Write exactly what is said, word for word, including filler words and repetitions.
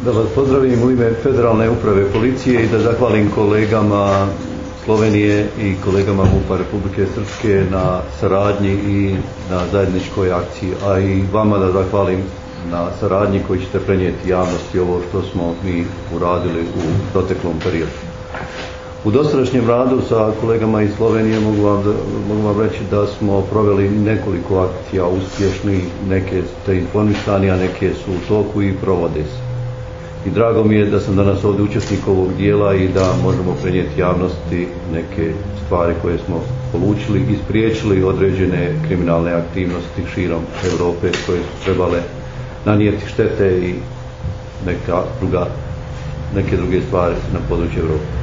Da vas pozdravim u ime Federalne uprave policije i da zahvalim kolegama Slovenije i kolegama MUP-a Republike Srpske na saradnji i na zajedničkoj akciji, a i vama da zahvalim na saradnji koji ćete prenijeti javnosti ovo što smo mi uradili u proteklom periodu. U dosadašnjem radu sa kolegama iz Slovenije mogu vam, mogu vam reći da smo proveli nekoliko akcija uspješnih, neke ste informisani, a neke su u toku i provode se. I drago mi je da sam danas ovdje učesnik ovog dijela i da možemo prenijeti javnosti neke stvari koje smo polučili i spriječili određene kriminalne aktivnosti širom Europe koje su trebale nanijeti štete i neka druga, neke druge stvari na području Europe.